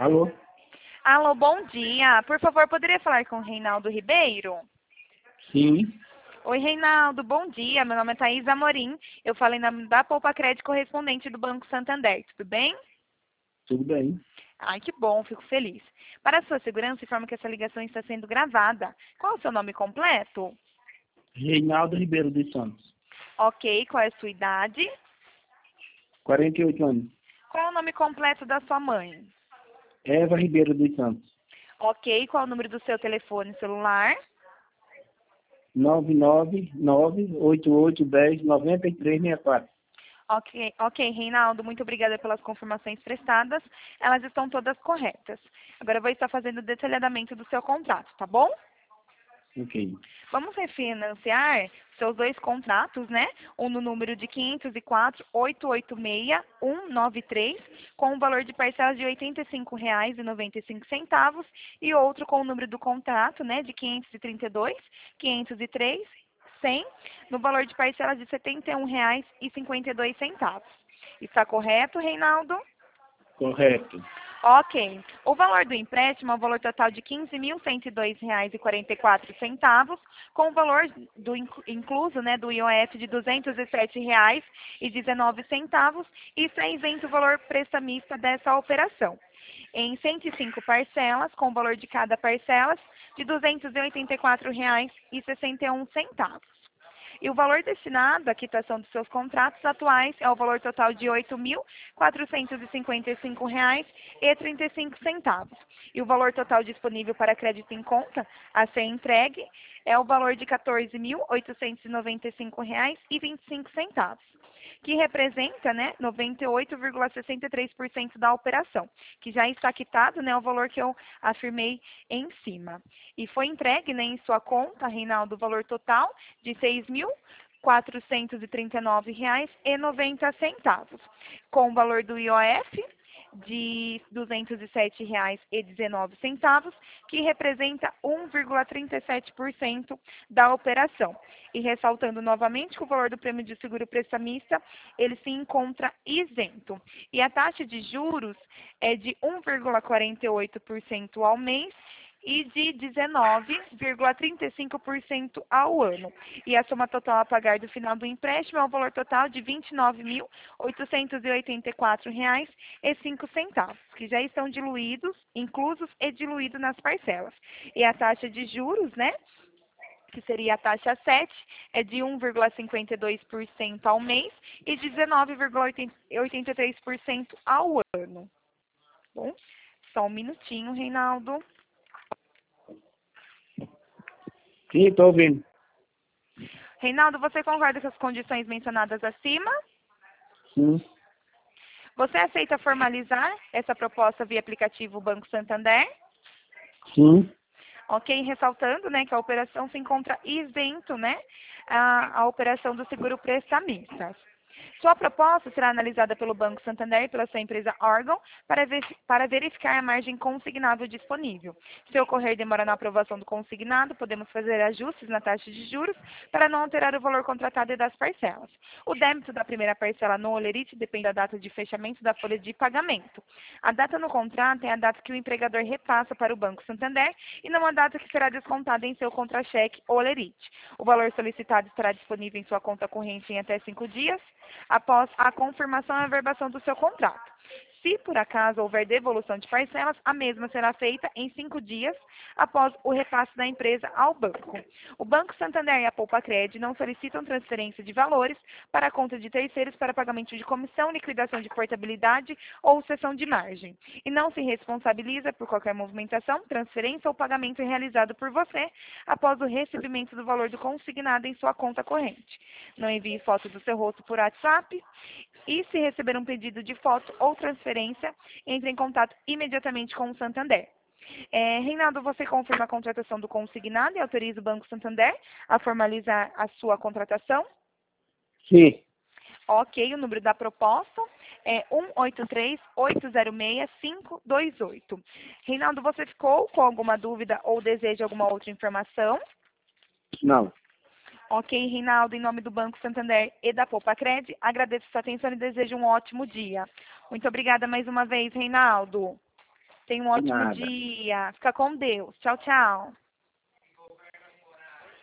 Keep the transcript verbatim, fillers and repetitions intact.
Alô? Alô, bom dia. Por favor, poderia falar com o Reinaldo Ribeiro? Sim, Oi, Reinaldo, bom dia. Meu nome é Thaís Amorim. Eu falei na, da Poupa Crédito correspondente do Banco Santander. Tudo bem? tudo bem. Ai, que bom, fico feliz. Para a sua segurança, informo que essa ligação está sendo gravada. Qual é o seu nome completo? Reinaldo Ribeiro dos Santos, Ok, qual é a sua idade? quarenta e oito anos. Qual é o nome completo da sua mãe? Eva Ribeiro dos Santos, Ok, qual é o número do seu telefone celular? nove nove nove, oito oito um zero, nove três seis quatro. Ok, ok, Reinaldo, muito obrigada pelas confirmações prestadas. Elas estão todas corretas. Agora eu vou estar fazendo o detalhamento do seu contrato, tá bom? Ok. Vamos refinanciar seus dois contratos, né? Um no número de quinhentos e quatro, oitocentos e oitenta e seis, cento e noventa e três, com o valor de parcelas de oitenta e cinco reais e noventa e cinco centavos, e outro com o número do contrato, né, de quinhentos e trinta e dois, quinhentos e três, cem, no valor de parcelas de setenta e um reais e cinquenta e dois centavos. Está correto, Reinaldo? Correto. Ok. O valor do empréstimo é o valor total de quinze mil cento e dois reais e quarenta e quatro centavos, com o valor do inclu- incluso, né, do I O F de duzentos e sete reais e dezenove centavos, e está isento o valor prestamista dessa operação. Em cento e cinco parcelas, com o valor de cada parcela de duzentos e oitenta e quatro reais e sessenta e um centavos. E o valor destinado à quitação dos seus contratos atuais é o valor total de oito mil quatrocentos e cinquenta e cinco reais e trinta e cinco centavos. E o valor total disponível para crédito em conta a ser entregue é o valor de quatorze mil oitocentos e noventa e cinco reais e vinte e cinco centavos, que representa, né, noventa e oito vírgula sessenta e três por cento da operação, que já está quitado, né, o valor que eu afirmei em cima. E foi entregue, né, em sua conta, Reinaldo, o valor total de seis mil quatrocentos e trinta e nove reais e noventa centavos, com o valor do I O F de duzentos e sete reais e dezenove centavos, que representa um vírgula trinta e sete por cento da operação. E ressaltando novamente que o valor do prêmio de seguro prestamista, ele se encontra isento. E a taxa de juros é de um vírgula quarenta e oito por cento ao mês e de dezenove vírgula trinta e cinco por cento ao ano. E a soma total a pagar do final do empréstimo é o valor total de vinte e nove mil oitocentos e oitenta e quatro reais e cinco centavos, que já estão diluídos, inclusos e diluídos nas parcelas. E a taxa de juros, né, que seria a taxa sete, é de um vírgula cinquenta e dois por cento ao mês e dezenove vírgula oitenta e três por cento ao ano. Bom, só um minutinho, Reinaldo. Sim, estou ouvindo. Reinaldo, você concorda com as condições mencionadas acima? Sim, Você aceita formalizar essa proposta via aplicativo Banco Santander? sim, Ok, ressaltando, né, que a operação se encontra isento, né, a, a operação do seguro prestamista. Sua proposta será analisada pelo Banco Santander e pela sua empresa órgão para, ver, para verificar a margem consignável disponível. Se ocorrer demora na aprovação do consignado, podemos fazer ajustes na taxa de juros para não alterar o valor contratado e das parcelas. O débito da primeira parcela no Olerite depende da data de fechamento da folha de pagamento. A data no contrato é a data que o empregador repassa para o Banco Santander e não a data que será descontada em seu contra-cheque Olerite. O valor solicitado estará disponível em sua conta corrente em até cinco dias, após a confirmação e averbação do seu contrato. Se, por acaso, houver devolução de parcelas, a mesma será feita em cinco dias após o repasse da empresa ao banco. O Banco Santander e a Poupa Cred não solicitam transferência de valores para a conta de terceiros para pagamento de comissão, liquidação de portabilidade ou cessão de margem. E não se responsabiliza por qualquer movimentação, transferência ou pagamento realizado por você após o recebimento do valor do consignado em sua conta corrente. Não envie foto do seu rosto por WhatsApp. E se receber um pedido de foto ou transferência, entre em contato imediatamente com o Santander. É, Reinaldo, você confirma a contratação do consignado e autoriza o Banco Santander a formalizar a sua contratação? sim. Ok, o número da proposta é um oito três, oito zero seis, cinco dois oito. Reinaldo, você ficou com alguma dúvida ou deseja alguma outra informação? Não. Ok, Reinaldo, em nome do Banco Santander e da Poupa Cred, agradeço sua atenção e desejo um ótimo dia. Muito obrigada mais uma vez, Reinaldo. Tenha um De ótimo nada. dia. Fica com Deus. Tchau, tchau.